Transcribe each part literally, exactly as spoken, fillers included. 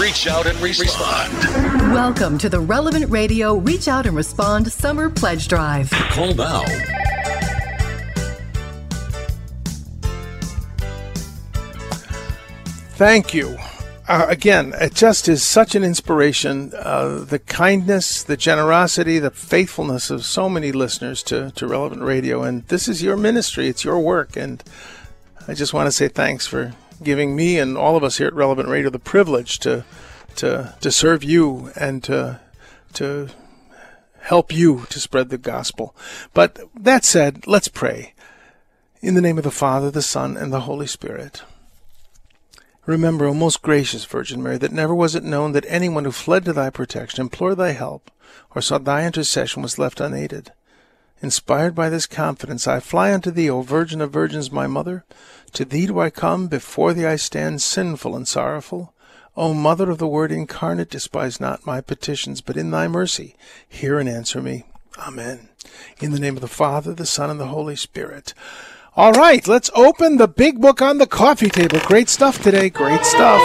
Reach out and respond. Welcome to the Relevant Radio Reach Out and Respond Summer Pledge Drive. Call now. Thank you. Uh, again, it just is such an inspiration. Uh, the kindness, the generosity, the faithfulness of so many listeners to, to Relevant Radio. And this is your ministry. It's your work. And I just want to say thanks for giving me and all of us here at Relevant Radio the privilege to to to serve you and to to help you to spread the gospel. But that said, let's pray. In the name of the Father, the Son, and the Holy Spirit. Remember, O most gracious Virgin Mary, that never was it known that anyone who fled to thy protection, implored thy help, or sought thy intercession was left unaided. Inspired by this confidence, I fly unto thee, O Virgin of Virgins, my Mother. To thee do I come, before thee I stand, sinful and sorrowful. O Mother of the Word incarnate, despise not my petitions, but in thy mercy hear and answer me. Amen. In the name of the Father, the Son, and the Holy Spirit. All right, let's open the big book on the coffee table. Great stuff today, great stuff.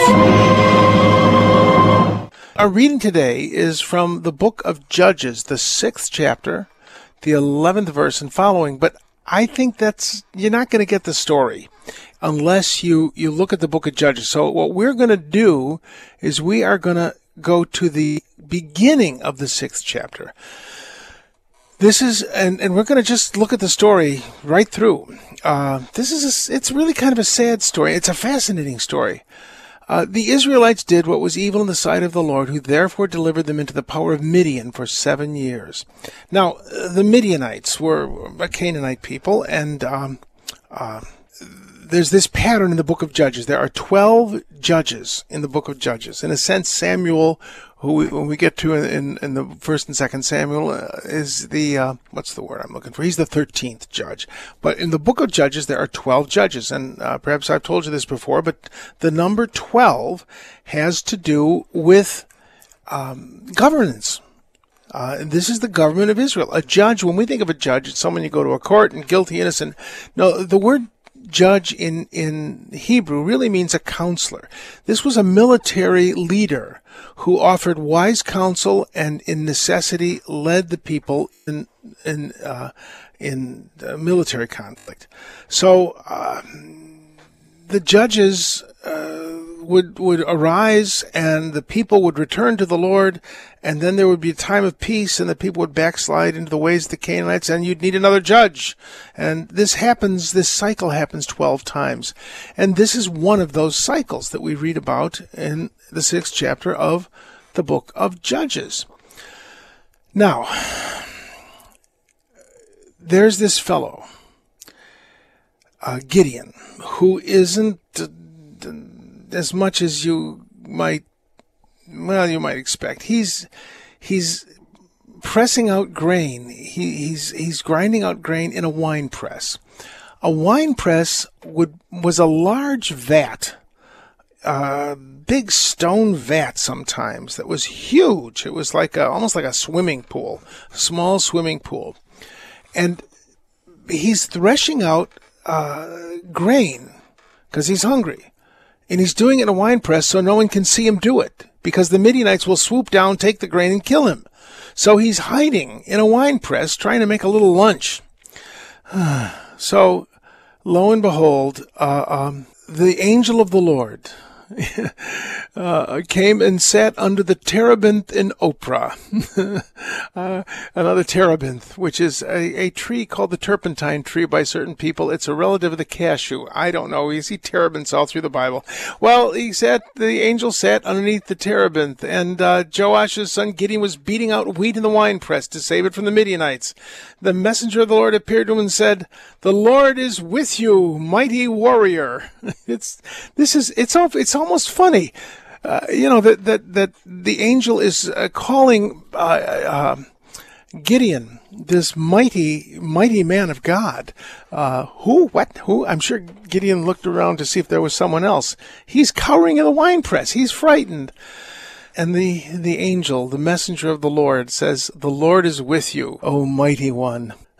Our reading today is from the book of Judges, the sixth chapter, the eleventh verse and following. But I think that's, you're not going to get the story unless you, you look at the book of Judges. So what we're going to do is we are going to go to the beginning of the sixth chapter. This is, and, and we're going to just look at the story right through. Uh, this is, a, it's really kind of a sad story. It's a fascinating story. Uh, the Israelites did what was evil in the sight of the Lord, who therefore delivered them into the power of Midian for seven years. Now, the Midianites were a Canaanite people, and um, uh, there's this pattern in the book of Judges. There are twelve judges in the book of Judges. In a sense, Samuel, who we, when we get to in, in the first and second Samuel, uh, is the, uh, what's the word I'm looking for? He's the thirteenth judge. But in the book of Judges, there are twelve judges. And uh, perhaps I've told you this before, but the number twelve has to do with um, governance. Uh, and this is the government of Israel. A judge, when we think of a judge, it's someone you go to a court and guilty, innocent. No, the word judge in, in Hebrew really means a counselor. This was a military leader who offered wise counsel and in necessity led the people in, in, uh, in uh, military conflict. So, uh, the judges, uh, would, would arise and the people would return to the Lord, and then there would be a time of peace and the people would backslide into the ways of the Canaanites and you'd need another judge. And this happens, this cycle happens twelve times. And this is one of those cycles that we read about in the sixth chapter of the book of Judges. Now, there's this fellow, uh, Gideon, who isn't uh, as much as you might, well, you might expect. He's he's pressing out grain. He, he's he's grinding out grain in a wine press. A wine press would was a large vat, a big stone vat sometimes that was huge. It was like a, almost like a swimming pool, a small swimming pool, and he's threshing out uh, grain because he's hungry. And he's doing it in a wine press so no one can see him do it, because the Midianites will swoop down, take the grain, and kill him. So he's hiding in a wine press trying to make a little lunch. So, lo and behold, uh, um, the angel of the Lord uh, came and sat under the terebinth in Oprah. uh, another terebinth, which is a, a tree called the turpentine tree by certain people. It's a relative of the cashew. I don't know. You see terebinths all through the Bible. Well, he sat, the angel sat underneath the terebinth, and uh, Joash's son Gideon was beating out wheat in the winepress to save it from the Midianites. The messenger of the Lord appeared to him and said, "The Lord is with you, mighty warrior." It's this is it's all it's almost funny, uh, you know, that that that the angel is uh, calling uh, uh, Gideon, this mighty mighty man of God. Uh, who? What? Who? I'm sure Gideon looked around to see if there was someone else. He's cowering in the winepress. He's frightened. And the, the angel, the messenger of the Lord, says, "The Lord is with you, O mighty one."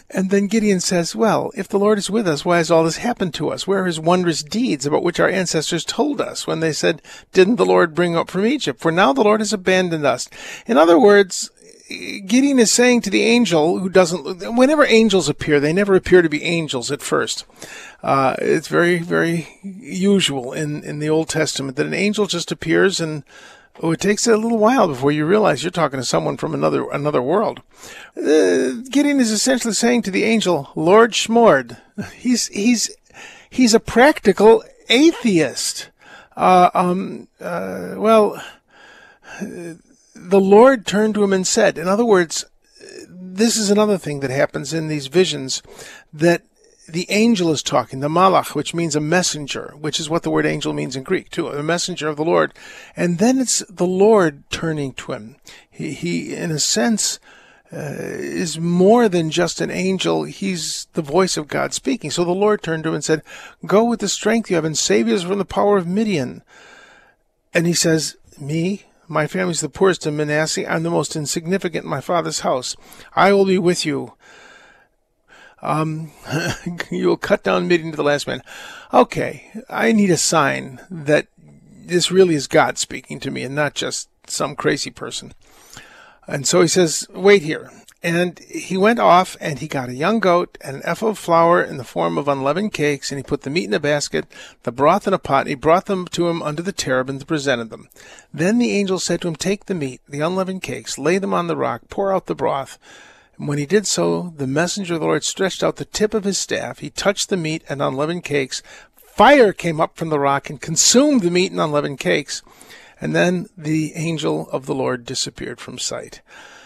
And then Gideon says, well, if the Lord is with us, why has all this happened to us? Where are his wondrous deeds about which our ancestors told us when they said, didn't the Lord bring up from Egypt? For now the Lord has abandoned us. In other words, Gideon is saying to the angel who doesn't, whenever angels appear, they never appear to be angels at first. Uh, it's very, very usual in, in the Old Testament that an angel just appears and oh, it takes a little while before you realize you're talking to someone from another another world. Uh, Gideon is essentially saying to the angel, Lord Shmord. He's he's he's a practical atheist. Uh, um, uh, well, uh, the Lord turned to him and said. In other words, this is another thing that happens in these visions, that the angel is talking, the malach, which means a messenger, which is what the word angel means in Greek, too, a messenger of the Lord. And then it's the Lord turning to him. He, he in a sense, uh, is more than just an angel. He's the voice of God speaking. So the Lord turned to him and said, go with the strength you have and save us from the power of Midian. And he says, me? My family's the poorest in Manasseh. I'm the most insignificant in my father's house. I will be with you. Um, you will cut down Midian to the last man. Okay, I need a sign that this really is God speaking to me and not just some crazy person. And so he says, wait here. And he went off and he got a young goat and an ephah of flour in the form of unleavened cakes, and he put the meat in a basket, the broth in a pot, and he brought them to him under the terebinth and presented them. Then the angel said to him, take the meat, the unleavened cakes, lay them on the rock, pour out the broth. When he did so, the messenger of the Lord stretched out the tip of his staff. He touched the meat and unleavened cakes. Fire came up from the rock and consumed the meat and unleavened cakes. And then the angel of the Lord disappeared from sight.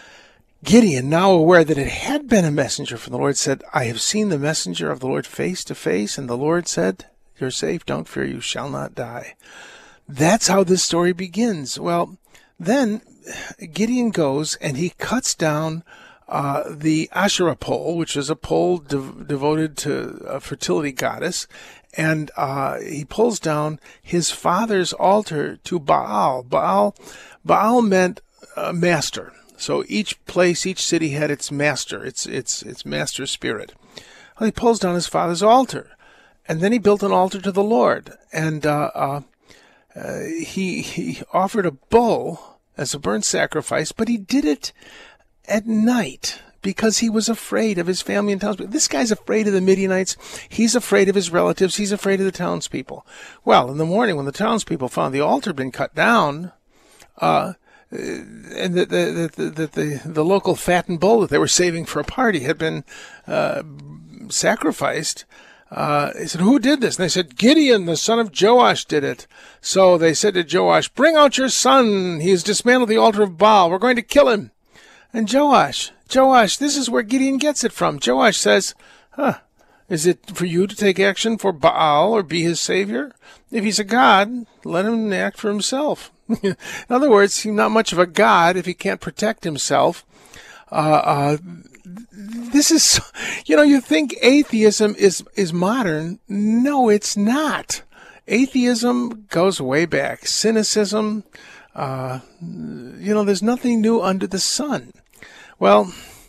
Gideon, now aware that it had been a messenger from the Lord, said, I have seen the messenger of the Lord face to face. And the Lord said, you're safe. Don't fear. You shall not die. That's how this story begins. Well, then Gideon goes and he cuts down Uh, the Asherah pole, which is a pole de- devoted to a fertility goddess, and uh, he pulls down his father's altar to Baal. Baal, Baal meant uh, master. So each place, each city had its master, its its its master spirit. Well, he pulls down his father's altar, and then he built an altar to the Lord, and uh, uh, uh, he he offered a bull as a burnt sacrifice, but he did it at night because he was afraid of his family and townspeople. This guy's afraid of the Midianites. He's afraid of his relatives. He's afraid of the townspeople. Well, in the morning when the townspeople found the altar had been cut down, uh, and that the, the, the, the, the local fattened bull that they were saving for a party had been uh, sacrificed, Uh, he said, who did this? And they said, Gideon, the son of Joash, did it. So they said to Joash, bring out your son. He has dismantled the altar of Baal. We're going to kill him. And Joash, Joash, this is where Gideon gets it from. Joash says, huh, is it for you to take action for Baal or be his savior? If he's a god, let him act for himself. In other words, he's not much of a god if he can't protect himself. Uh, uh, this is, you know, you think atheism is, is modern. No, it's not. Atheism goes way back. Cynicism, uh, you know, there's nothing new under the sun. Well,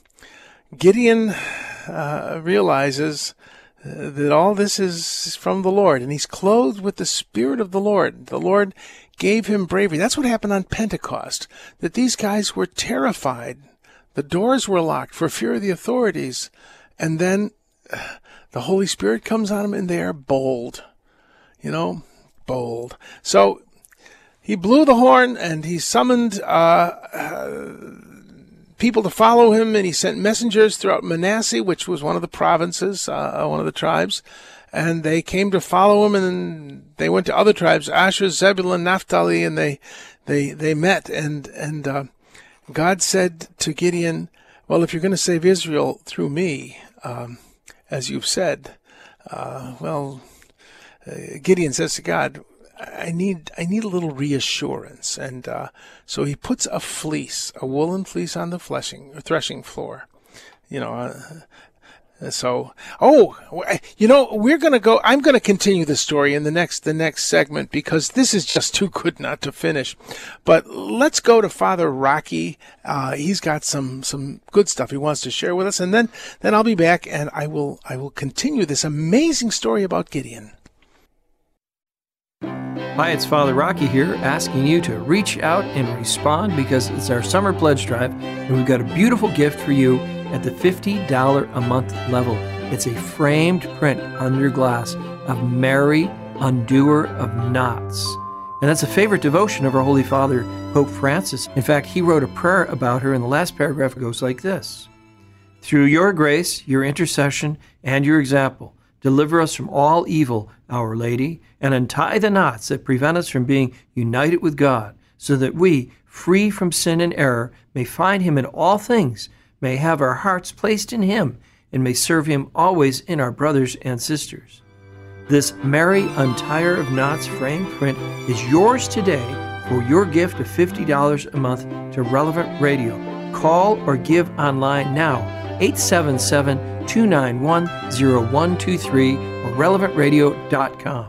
Gideon uh, realizes uh, that all this is from the Lord, and he's clothed with the Spirit of the Lord. The Lord gave him bravery. That's what happened on Pentecost, that these guys were terrified. The doors were locked for fear of the authorities, and then uh, the Holy Spirit comes on them, and they are bold. You know, bold. So he blew the horn, and he summoned uh, uh, people to follow him, and he sent messengers throughout Manasseh, which was one of the provinces, uh, one of the tribes, and they came to follow him, and they went to other tribes, Asher, Zebulun, Naphtali, and they they they met, and and uh, God said to Gideon, well, if you're going to save Israel through me, um, as you've said, uh, well, uh, Gideon says to God, I need I need a little reassurance. And uh, so he puts a fleece, a woolen fleece on the threshing, or threshing floor. You know, uh, So, oh, you know, we're going to go, I'm going to continue the story in the next, the next segment because this is just too good not to finish. But let's go to Father Rocky. Uh, he's got some, some good stuff he wants to share with us. And then, then I'll be back and I will, I will continue this amazing story about Gideon. Hi, it's Father Rocky here, asking you to reach out and respond because it's our summer pledge drive, and we've got a beautiful gift for you at the fifty dollars a month level. It's a framed print under glass of Mary, Undoer of Knots. And that's a favorite devotion of our Holy Father, Pope Francis. In fact, he wrote a prayer about her, and the last paragraph goes like this. Through your grace, your intercession, and your example, deliver us from all evil, Our Lady, and untie the knots that prevent us from being united with God, so that we, free from sin and error, may find Him in all things, may have our hearts placed in Him, and may serve Him always in our brothers and sisters. This Mary Untier of Knots framed print is yours today for your gift of fifty dollars a month to Relevant Radio. Call or give online now, eight seven seven, two nine one, zero one two three or relevant radio dot com.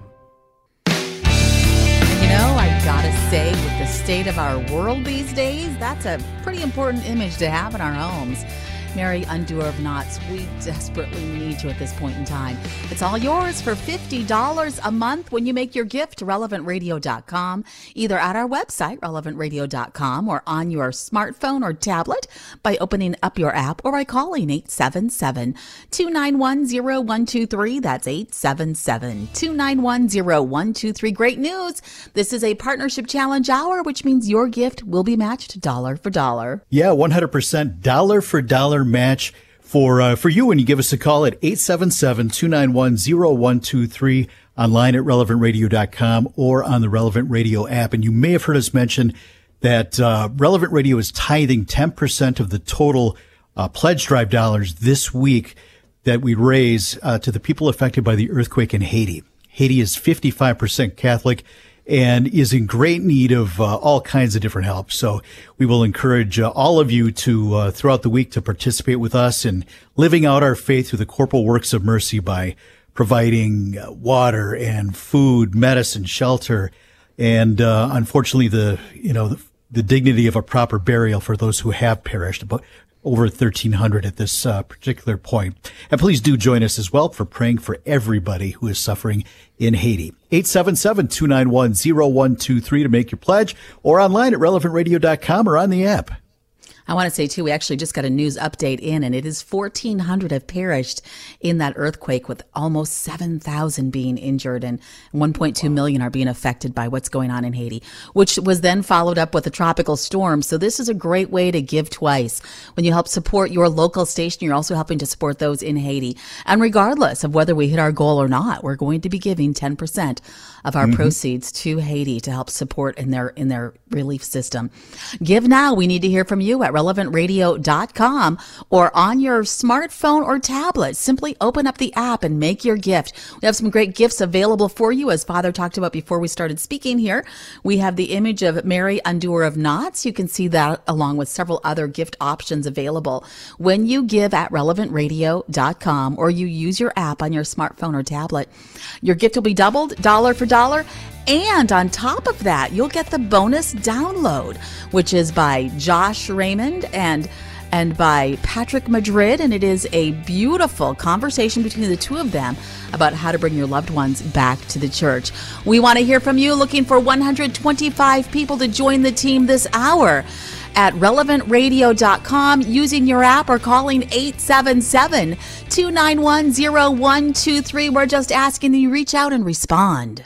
You know, I gotta say, with the state of our world these days, that's a pretty important image to have in our homes. Mary Undoer of Knots, we desperately need you at this point in time. It's all yours for fifty dollars a month when you make your gift to relevant radio dot com, either at our website, relevant radio dot com, or on your smartphone or tablet by opening up your app or by calling eight seven seven, two nine one, zero one two three. That's eight seven seven, two nine one, zero one two three. Great news! This is a partnership challenge hour, which means your gift will be matched dollar for dollar. Yeah, one hundred percent dollar for dollar match for uh, for you when you give us a call at eight seven seven, two nine one, zero one two three, online at relevant radio dot com or on the Relevant Radio app. And you may have heard us mention that uh, Relevant Radio is tithing ten percent of the total uh, pledge drive dollars this week that we raise uh, to the people affected by the earthquake in Haiti. Haiti is fifty-five percent Catholic and is in great need of uh, all kinds of different help. So we will encourage uh, all of you to, uh, throughout the week, to participate with us in living out our faith through the corporal works of mercy by providing uh, water and food, medicine, shelter, and uh, unfortunately the, you know, the, the dignity of a proper burial for those who have perished. About over thirteen hundred at this uh, particular point. And please do join us as well for praying for everybody who is suffering in Haiti. eight seven seven, two nine one, zero one two three to make your pledge, or online at relevant radio dot com or on the app. I want to say, too, we actually just got a news update in, and it is fourteen hundred have perished in that earthquake, with almost seven thousand being injured, and one point two million are being affected by what's going on in Haiti, which was then followed up with a tropical storm. So this is a great way to give twice. When you help support your local station, you're also helping to support those in Haiti. And regardless of whether we hit our goal or not, we're going to be giving ten percent of our mm-hmm. proceeds to Haiti to help support in their in their relief system. Give now. We need to hear from you at relevant radio dot com or on your smartphone or tablet. Simply open up the app and make your gift. We have some great gifts available for you, as Father talked about before we started speaking here. We have the image of Mary Undoer of Knots. You can see that along with several other gift options available. When you give at relevant radio dot com or you use your app on your smartphone or tablet, your gift will be doubled, dollar for dollar. And on top of that, you'll get the bonus download, which is by Josh Raymond and and by Patrick Madrid. And it is a beautiful conversation between the two of them about how to bring your loved ones back to the church. We want to hear from you, looking for one hundred twenty-five people to join the team this hour at relevant radio dot com, using your app or calling eight seven seven, two nine one, zero one two three. We're just asking that you reach out and respond.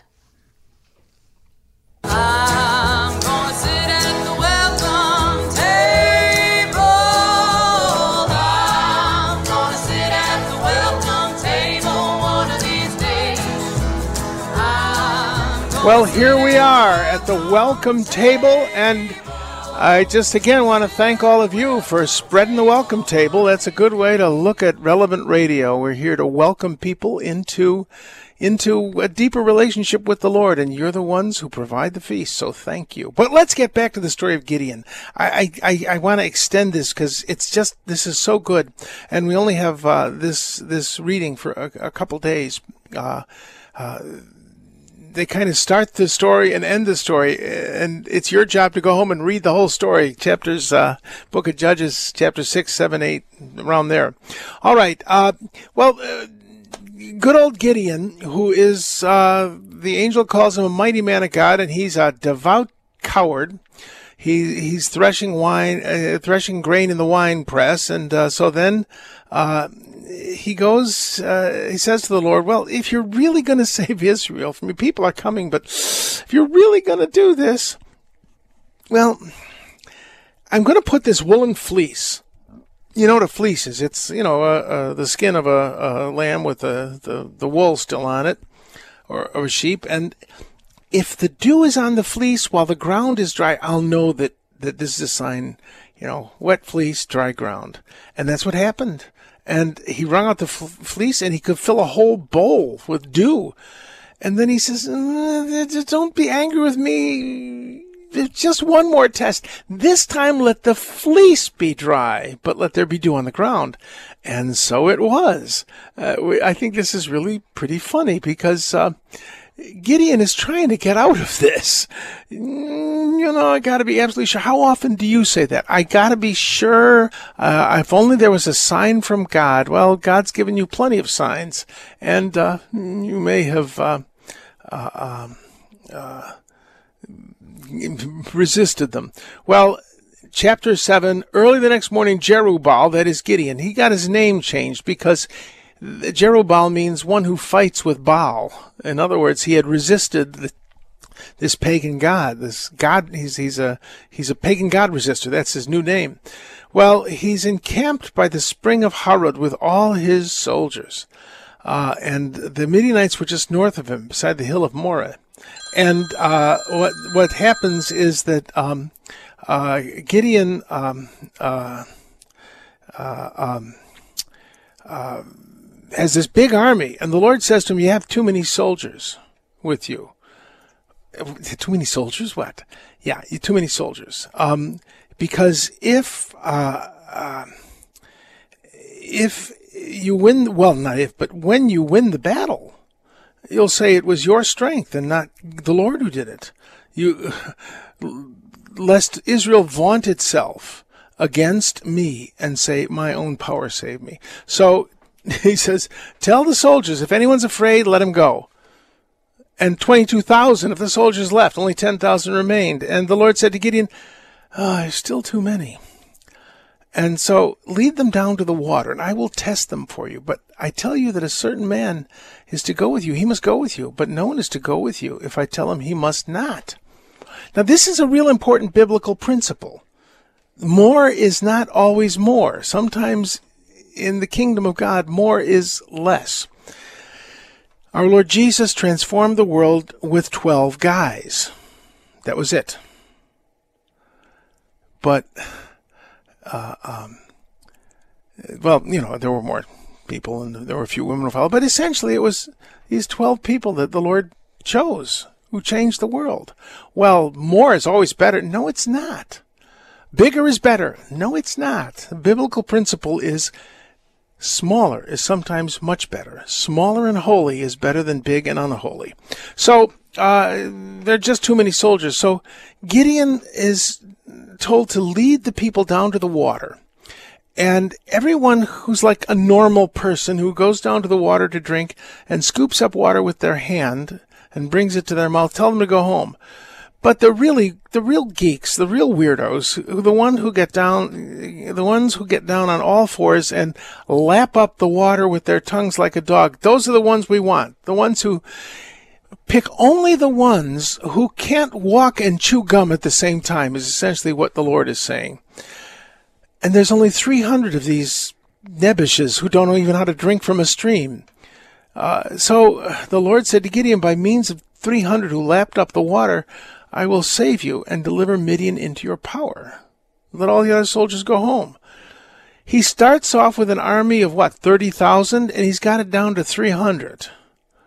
I'm gonna sit at the welcome table. I'm gonna sit at the welcome table one of these days. Well, here we are at the welcome table, and I just again want to thank all of you for spreading the welcome table. That's a good way to look at Relevant Radio. We're here to welcome people into into a deeper relationship with the Lord, and you're the ones who provide the feast, so thank you. But let's get back to the story of Gideon. I I, I, I want to extend this because it's just, this is so good, and we only have uh, this this reading for a, a couple days. Uh, uh, they kind of start the story and end the story, and it's your job to go home and read the whole story. Chapters, uh, Book of Judges, chapter six, seven, eight, around there. All right. Uh, well, uh, good old Gideon, who is, uh, the angel calls him a mighty man of God, and he's a devout coward. He he's threshing wine, uh, threshing grain in the wine press, and uh, so then uh, he goes. Uh, he says to the Lord, "Well, if you're really going to save Israel from me, people are coming, but if you're really going to do this, well, I'm going to put this woolen fleece." You know what a fleece is? It's, you know, uh, uh, the skin of a, a lamb with the, the the wool still on it, or, or a sheep, and if the dew is on the fleece while the ground is dry, I'll know that, that this is a sign, you know, wet fleece, dry ground. And that's what happened. And he wrung out the f- fleece, and he could fill a whole bowl with dew. And then he says, uh, don't be angry with me. Just one more test. This time let the fleece be dry, but let there be dew on the ground. And so it was. Uh, I think this is really pretty funny because uh, Gideon is trying to get out of this. You know, I got to be absolutely sure. How often do you say that? I got to be sure. Uh, if only there was a sign from God. Well, God's given you plenty of signs, and uh, you may have uh, uh, um, uh, resisted them. Well, chapter seven, early the next morning, Jerubbaal, that is Gideon, he got his name changed because Jerubbaal means one who fights with Baal. In other words, he had resisted the, this pagan god. This god, he's he's a he's a pagan god resistor. That's his new name. Well, he's encamped by the spring of Harod with all his soldiers, uh, and the Midianites were just north of him, beside the hill of Moreh. And uh, what what happens is that um, uh, Gideon um, uh, uh, um, uh, has this big army, and the Lord says to him, "You have too many soldiers with you." Too many soldiers? What? Yeah, you too many soldiers. Um, because if uh, uh, if you win, well, not if, but when you win the battle, you'll say it was your strength and not the Lord who did it. You, lest Israel vaunt itself against me and say, my own power saved me. So he says, tell the soldiers, if anyone's afraid, let him go. And twenty-two thousand of the soldiers left, only ten thousand remained. And the Lord said to Gideon, oh, there's still too many. And so lead them down to the water, and I will test them for you. But I tell you that a certain man is to go with you. He must go with you, but no one is to go with you if I tell him he must not. Now, this is a real important biblical principle. More is not always more. Sometimes in the kingdom of God, more is less. Our Lord Jesus transformed the world with twelve guys. That was it. But, uh, um, well, you know, there were more people and there were a few women who followed. But essentially it was these twelve people that the Lord chose who changed the world. Well, more is always better. No, it's not. Bigger is better. No, it's not. The biblical principle is smaller is sometimes much better. Smaller and holy is better than big and unholy. So uh, there are just too many soldiers. So Gideon is told to lead the people down to the water. And everyone who's like a normal person who goes down to the water to drink and scoops up water with their hand and brings it to their mouth, tell them to go home. But the really, the real geeks, the real weirdos, the one who get down, the ones who get down on all fours and lap up the water with their tongues like a dog, those are the ones we want. The ones who pick only the ones who can't walk and chew gum at the same time is essentially what the Lord is saying. And there's only three hundred of these Nebushes who don't know even how to drink from a stream. Uh, so the Lord said to Gideon, by means of three hundred who lapped up the water, I will save you and deliver Midian into your power. Let all the other soldiers go home. He starts off with an army of, what, thirty thousand? And he's got it down to three hundred.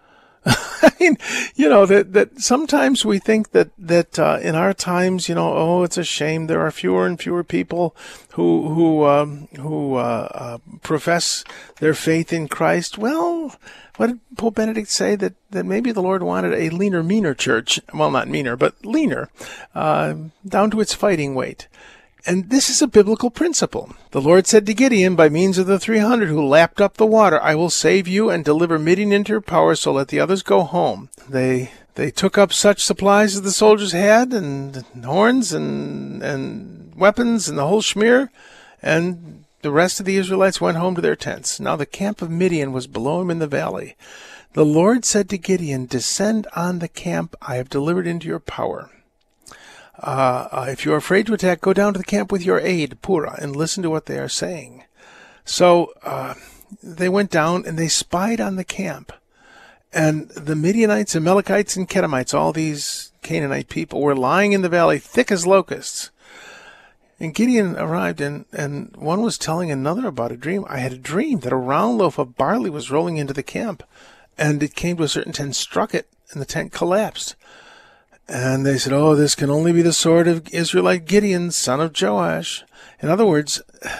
I mean, you know, that, that sometimes we think that, that, uh, in our times, you know, oh, it's a shame there are fewer and fewer people who, who, um, who, uh, uh, profess their faith in Christ. Well, what did Pope Benedict say? That, that maybe the Lord wanted a leaner, meaner church. Well, not meaner, but leaner, uh, down to its fighting weight. And this is a biblical principle. The Lord said to Gideon, by means of the three hundred who lapped up the water, I will save you and deliver Midian into your power, so let the others go home. They they took up such supplies as the soldiers had, and horns and and weapons and the whole schmear, and the rest of the Israelites went home to their tents. Now the camp of Midian was below him in the valley. The Lord said to Gideon, descend on the camp I have delivered into your power. Uh, uh, if you are afraid to attack, go down to the camp with your aide, Purah, and listen to what they are saying. So uh, they went down and they spied on the camp. And the Midianites, Amalekites, and Kedemites, all these Canaanite people, were lying in the valley thick as locusts. And Gideon arrived, and, and one was telling another about a dream. I had a dream that a round loaf of barley was rolling into the camp, and it came to a certain tent, struck it, and the tent collapsed. And they said, oh, this can only be the sword of Israelite Gideon, son of Joash. In other words,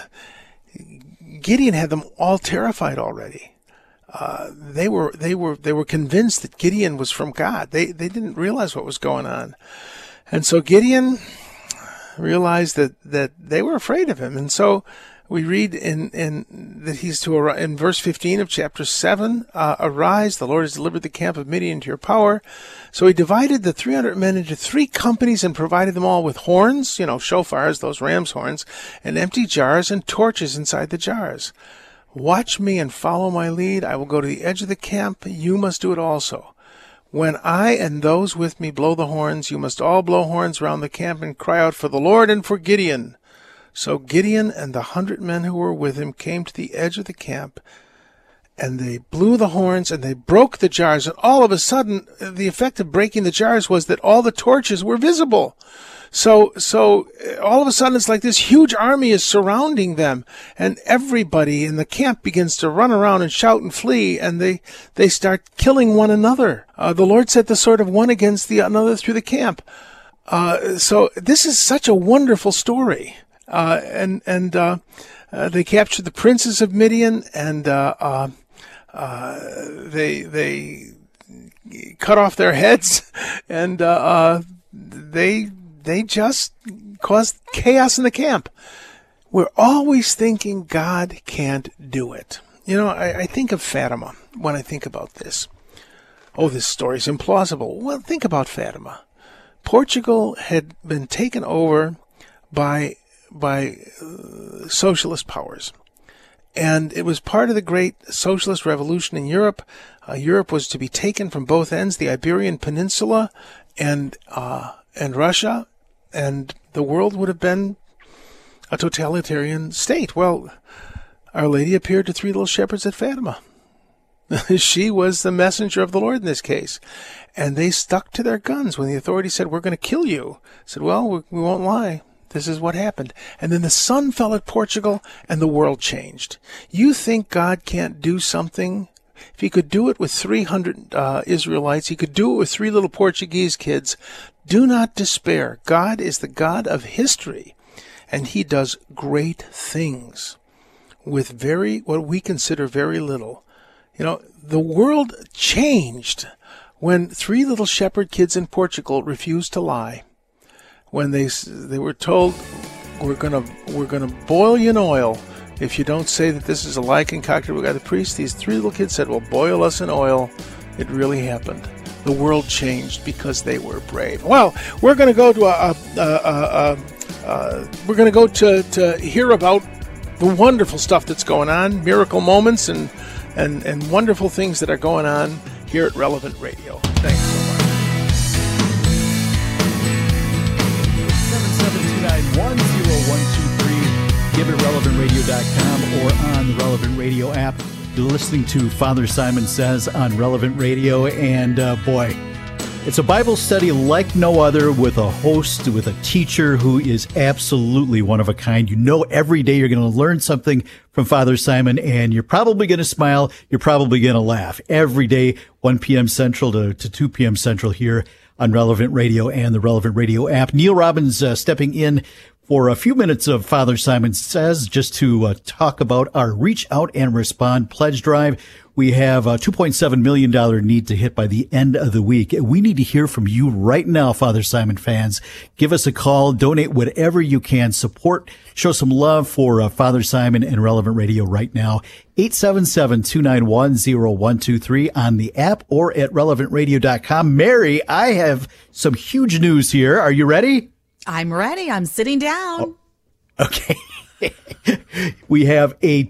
Gideon had them all terrified already. Uh, they were, they were, they were convinced that Gideon was from God. They, they didn't realize what was going on. And so Gideon realized that, that they were afraid of him. And so we read in, in that he's to arise, in verse fifteen of chapter seven, uh, arise, the Lord has delivered the camp of Midian into your power. So he divided the three hundred men into three companies and provided them all with horns, you know, shofars, those ram's horns, and empty jars and torches inside the jars. Watch me and follow my lead. I will go to the edge of the camp. You must do it also. When I and those with me blow the horns, you must all blow horns round the camp and cry out for the Lord and for Gideon. So Gideon and the hundred men who were with him came to the edge of the camp, and they blew the horns, and they broke the jars. And all of a sudden, the effect of breaking the jars was that all the torches were visible. So, so all of a sudden, it's like this huge army is surrounding them, and everybody in the camp begins to run around and shout and flee, and they, they start killing one another. Uh, the Lord set the sword of one against the another through the camp. Uh, so this is such a wonderful story. Uh, and, and, uh, uh, they captured the princes of Midian, and, uh, uh, uh, they, they cut off their heads, and, uh, uh, they, they just caused chaos in the camp. We're always thinking God can't do it. You know, I, I think of Fatima when I think about this. Oh, this story's implausible. Well, think about Fatima. Portugal had been taken over by by uh, socialist powers. And it was part of the great socialist revolution in Europe. Uh, Europe was to be taken from both ends, the Iberian Peninsula and uh, and Russia, and the world would have been a totalitarian state. Well, Our Lady appeared to three little shepherds at Fatima. She was the messenger of the Lord in this case. And they stuck to their guns when the authorities said, we're going to kill you. Said, well, we, we won't lie. This is what happened. And then the sun fell at Portugal, and the world changed. You think God can't do something? If he could do it with three hundred uh, Israelites, he could do it with three little Portuguese kids. Do not despair. God is the God of history, and he does great things with very, what we consider very little. You know, the world changed when three little shepherd kids in Portugal refused to lie. When they they were told, we're gonna we're gonna boil you in oil if you don't say that this is a lie concocted by the priest. These three little kids said, well, boil us in oil. It really happened. The world changed because they were brave. Well, we're going to go to a, a, a, a, a, a we're going to go to to hear about the wonderful stuff that's going on, miracle moments, and and and wonderful things that are going on here at Relevant Radio. Thanks so much. seven seven two nine, one zero one two three. Give it relevant radio dot com or on the Relevant Radio app. You're listening to Father Simon Says on Relevant Radio, and uh, boy, It's a Bible study like no other, with a host, with a teacher who is absolutely one of a kind. You know, every day you're going to learn something from Father Simon, and you're probably going to smile. You're probably going to laugh every day, one p.m. Central to, to two p.m. Central here on Relevant Radio and the Relevant Radio app. Neil Robbins uh, stepping in for a few minutes of Father Simon Says, just to uh, talk about our Reach Out and Respond pledge drive. We have a two point seven million dollars need to hit by the end of the week. We need to hear from you right now, Father Simon fans. Give us a call, donate whatever you can, support, show some love for uh, Father Simon and Relevant Radio right now. eight seven seven, two nine one, zero one two three on the app or at relevant radio dot com. Mary, I have some huge news here. Are you ready? I'm ready. I'm sitting down. Oh, okay. We have a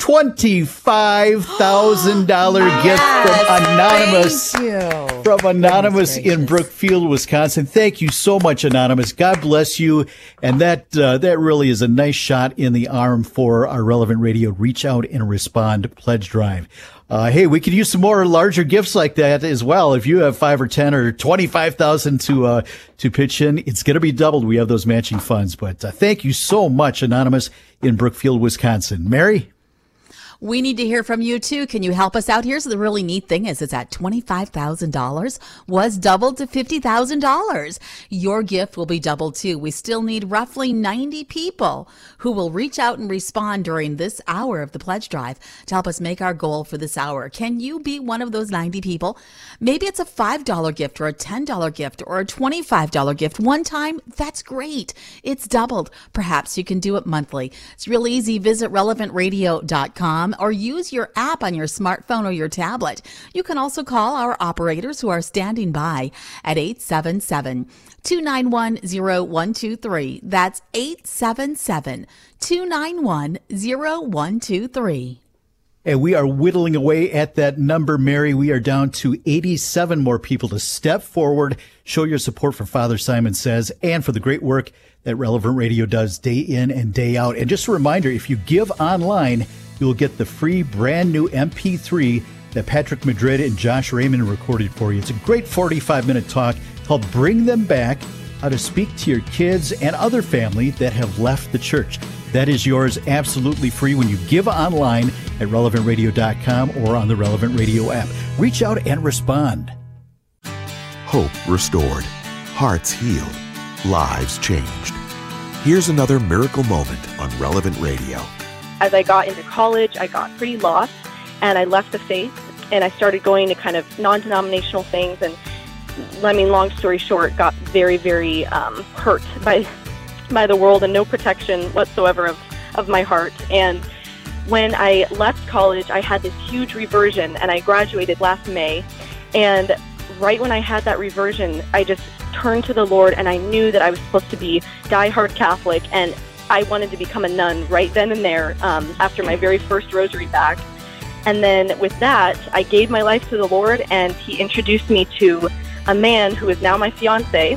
twenty-five thousand dollars gift Yes, from Anonymous. thank you. From Anonymous Goodness in gracious. Brookfield, Wisconsin. Thank you so much, Anonymous. God bless you. And that uh, that really is a nice shot in the arm for our Relevant Radio Reach Out and Respond pledge drive. Uh, hey, we could use some more larger gifts like that as well. If you have five or ten or twenty-five thousand to uh, to pitch in, it's going to be doubled. We have those matching funds. But uh, thank you so much, Anonymous in Brookfield, Wisconsin. Mary? We need to hear from you too. Can you help us out? Here's the really neat thing is it's at twenty-five thousand dollars was doubled to fifty thousand dollars. Your gift will be doubled too. We still need roughly ninety people who will reach out and respond during this hour of the pledge drive to help us make our goal for this hour. Can you be one of those ninety people? Maybe it's a five dollars gift or a ten dollars gift or a twenty-five dollars gift. One time, that's great. It's doubled. Perhaps you can do it monthly. It's real easy. Visit relevant radio dot com. Or use your app on your smartphone or your tablet. You can also call our operators who are standing by at eight seven seven, two nine one, zero one two three. That's eight seven seven, two nine one, zero one two three. And we are whittling away at that number, Mary. We are down to eighty-seven more people to step forward, show your support for Father Simon Says, and for the great work that Relevant Radio does day in and day out. And just a reminder, if you give online, you will get the free brand new M P three that Patrick Madrid and Josh Raymond recorded for you. It's a great forty-five minute talk called Bring Them Back, how to speak to your kids and other family that have left the church. That is yours absolutely free when you give online at relevant radio dot com or on the Relevant Radio app. Reach out and respond. Hope restored, hearts healed, lives changed. Here's another miracle moment on Relevant Radio. As I got into college, I got pretty lost, and I left the faith, and I started going to kind of non-denominational things, and I mean, long story short, got very, very um, hurt by by the world and no protection whatsoever of, of my heart. And when I left college, I had this huge reversion, and I graduated last May, and right when I had that reversion, I just turned to the Lord, and I knew that I was supposed to be diehard Catholic, and I wanted to become a nun right then and there um, after my very first rosary back. And then with that, I gave my life to the Lord, and he introduced me to a man who is now my fiance.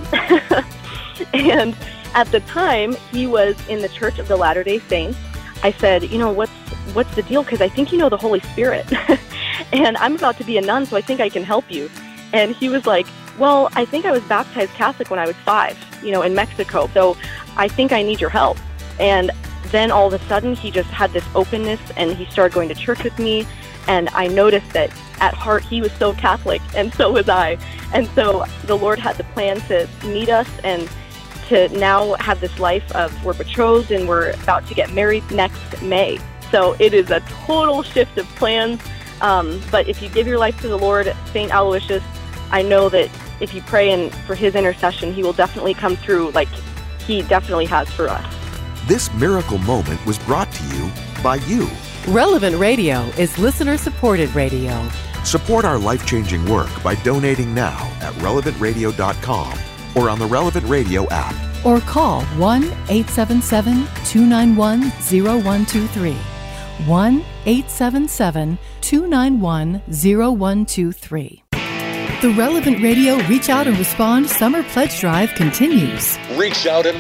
And at the time, he was in the Church of the Latter-day Saints. I said, you know, what's what's the deal? Because I think you know the Holy Spirit. And I'm about to be a nun, so I think I can help you. And he was like, well, I think I was baptized Catholic when I was five, you know, in Mexico. So I think I need your help. And then all of a sudden, he just had this openness, and he started going to church with me. And I noticed that at heart, he was so Catholic, and so was I. And so the Lord had the plan to meet us and to now have this life of we're betrothed and we're about to get married next May. So it is a total shift of plans. Um, but if you give your life to the Lord, Saint Aloysius, I know that if you pray and for his intercession, he will definitely come through like he definitely has for us. This miracle moment was brought to you by you. Relevant Radio is listener-supported radio. Support our life-changing work by donating now at relevant radio dot com or on the Relevant Radio app. Or call one eight seven seven, two nine one, zero one two three. one eight seven seven, two nine one, zero one two three. The Relevant Radio Reach Out and Respond Summer Pledge Drive continues. Reach out and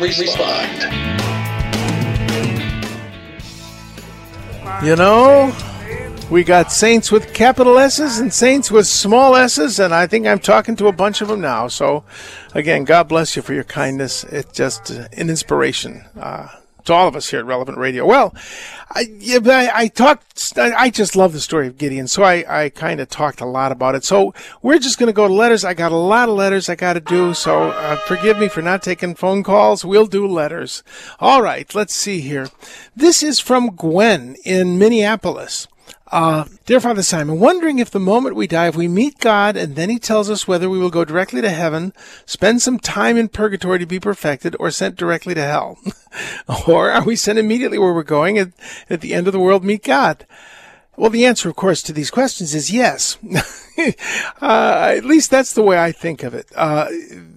respond. You know, We got saints with capital S's and saints with small S's, and I think I'm talking to a bunch of them now. So, again, God bless you for your kindness. It's just uh, an inspiration uh, to all of us here at Relevant Radio. Well, I, yeah, I, I talked. I, I just love the story of Gideon, so I, I kind of talked a lot about it. So we're just going to go to letters. I got a lot of letters I got to do, so uh, forgive me for not taking phone calls. We'll do letters. All right, let's see here. This is from Gwen in Minneapolis. Uh, Dear Father Simon, wondering if the moment we die, if we meet God and then he tells us whether we will go directly to heaven, spend some time in purgatory to be perfected, or sent directly to hell? Or are we sent immediately where we're going and at the end of the world meet God? Well, the answer, of course, to these questions is yes. uh, at least that's the way I think of it. Uh,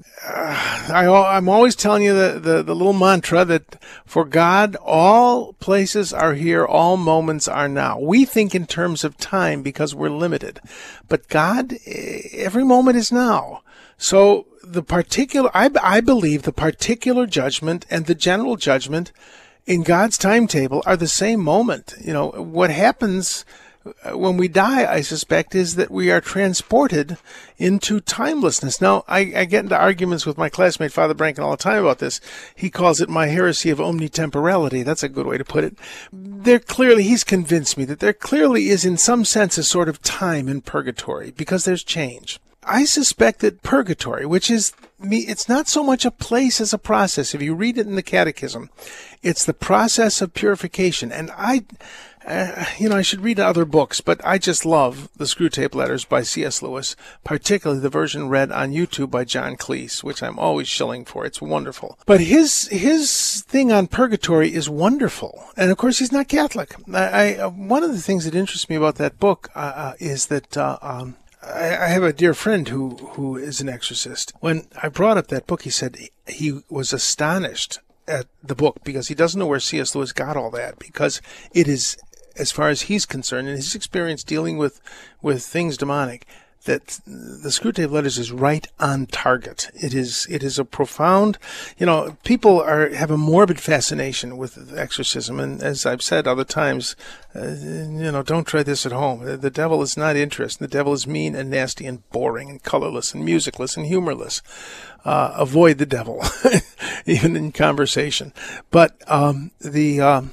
I, I'm always telling you the, the, the little mantra that for God, all places are here, all moments are now. We think in terms of time because we're limited. But God, every moment is now. So the particular, I, I believe the particular judgment and the general judgment in God's timetable are the same moment. You know, what happens when we die, I suspect, is that we are transported into timelessness. Now, I, I get into arguments with my classmate, Father Branken, all the time about this. He calls it my heresy of omnitemporality. That's a good way to put it. There clearly, he's convinced me that there clearly is, in some sense, a sort of time in purgatory because there's change. I suspect that purgatory, which is, it's not so much a place as a process. If you read it in the Catechism, it's the process of purification. And I... Uh, you know, I should read other books, but I just love the Screwtape Letters by C S Lewis, particularly the version read on YouTube by John Cleese, which I'm always shilling for. It's wonderful. But his his thing on purgatory is wonderful. And, of course, he's not Catholic. I, I One of the things that interests me about that book uh, uh, is that uh, um, I, I have a dear friend who, who is an exorcist. When I brought up that book, he said he was astonished at the book because he doesn't know where C S Lewis got all that, because it is, as far as he's concerned, in his experience dealing with, with things demonic, that the Screwtape Letters is right on target. It is it is a profound, you know, people are have a morbid fascination with exorcism, and as I've said other times, uh, you know, don't try this at home. The devil is not interested. The devil is mean and nasty and boring and colorless and musicless and humorless. Uh, avoid the devil, even in conversation. But um, the um,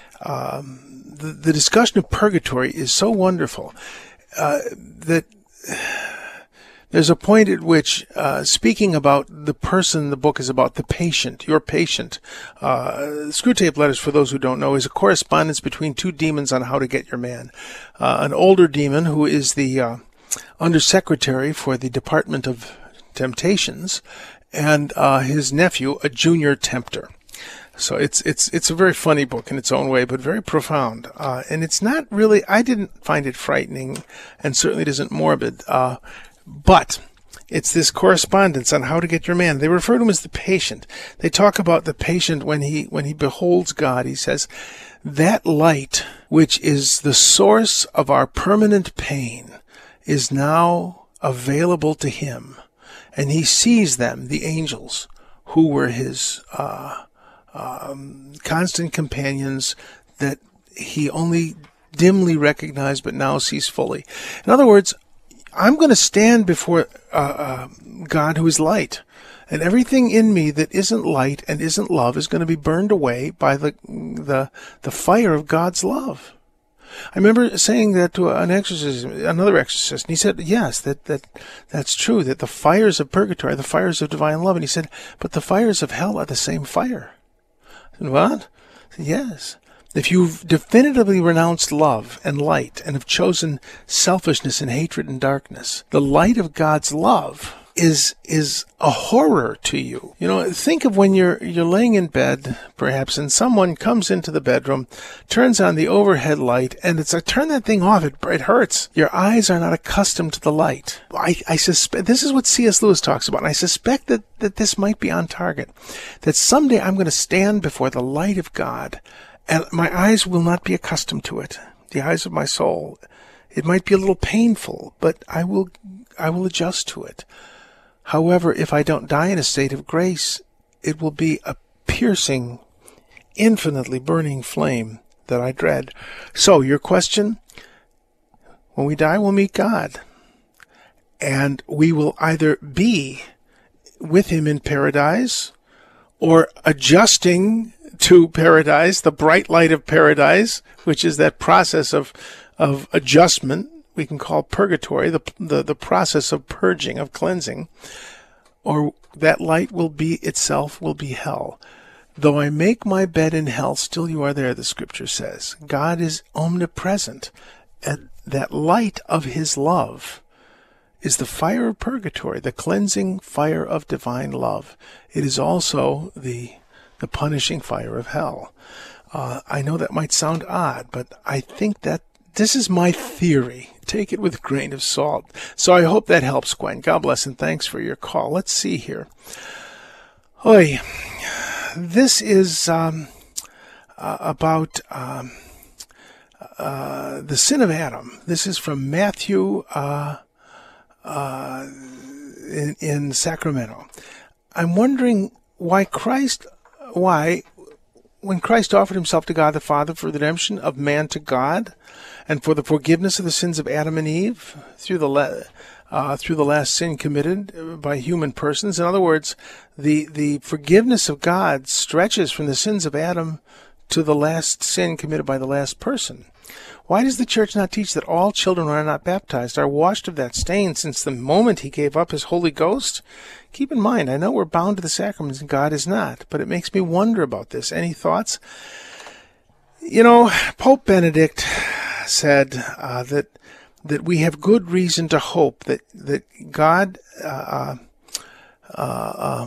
um, The, the discussion of purgatory is so wonderful uh, that there's a point at which, uh, speaking about the person the book is about, the patient, your patient, uh, Screwtape Letters, for those who don't know, is a correspondence between two demons on how to get your man. Uh, an older demon who is the uh, undersecretary for the Department of Temptations, and uh, his nephew, a junior tempter. So it's it's it's a very funny book in its own way, but very profound. Uh, and it's not really, I didn't find it frightening, and certainly it isn't morbid. Uh, but it's this correspondence on how to get your man. They refer to him as the patient. They talk about the patient when he when he beholds God. He says, that light, which is the source of our permanent pain, is now available to him. And he sees them, the angels, who were his uh Um, constant companions that he only dimly recognized but now sees fully. In other words, I'm going to stand before uh, uh, God who is light, and everything in me that isn't light and isn't love is going to be burned away by the the the fire of God's love. I remember saying that to an exorcist, another exorcist, and he said, yes, that, that that's true, that the fires of purgatory are the fires of divine love. And he said, but the fires of hell are the same fire. What? Yes. If you've definitively renounced love and light and have chosen selfishness and hatred and darkness, the light of God's love is is a horror to you. You know, think of when you're you're laying in bed, perhaps, and someone comes into the bedroom, turns on the overhead light, and it's like, turn that thing off. It it hurts. Your eyes are not accustomed to the light. I I suspect this is what C S Lewis talks about, and I suspect that that this might be on target. That someday I'm going to stand before the light of God, and my eyes will not be accustomed to it. The eyes of my soul. It might be a little painful, but I will I will adjust to it. However, if I don't die in a state of grace, it will be a piercing, infinitely burning flame that I dread. So, your question, When we die, we'll meet God. And we will either be with him in paradise or adjusting to paradise, the bright light of paradise, which is that process of of adjustment we can call purgatory, the, the, the process of purging, of cleansing, or that light will be itself will be hell. Though I make my bed in hell, still you are there, the scripture says. God is omnipresent, and that light of his love is the fire of purgatory, the cleansing fire of divine love. It is also the the punishing fire of hell. Uh, I know that might sound odd, but I think that this is my theory. Take it with a grain of salt. So I hope that helps, Gwen. God bless, and thanks for your call. Let's see here. Oy, this is um, uh, about um, uh, the sin of Adam. This is from Matthew uh, uh, in, in Sacramento. I'm wondering why Christ, why, when Christ offered himself to God the Father for the redemption of man to God, and for the forgiveness of the sins of Adam and Eve through the la- uh, through the last sin committed by human persons. In other words, the the forgiveness of God stretches from the sins of Adam to the last sin committed by the last person. Why does the church not teach that all children who are not baptized are washed of that stain since the moment he gave up his Holy Ghost? Keep in mind, I know we're bound to the sacraments and God is not, but it makes me wonder about this. Any thoughts? You know, Pope Benedict said uh, that that we have good reason to hope that that God uh, uh, uh,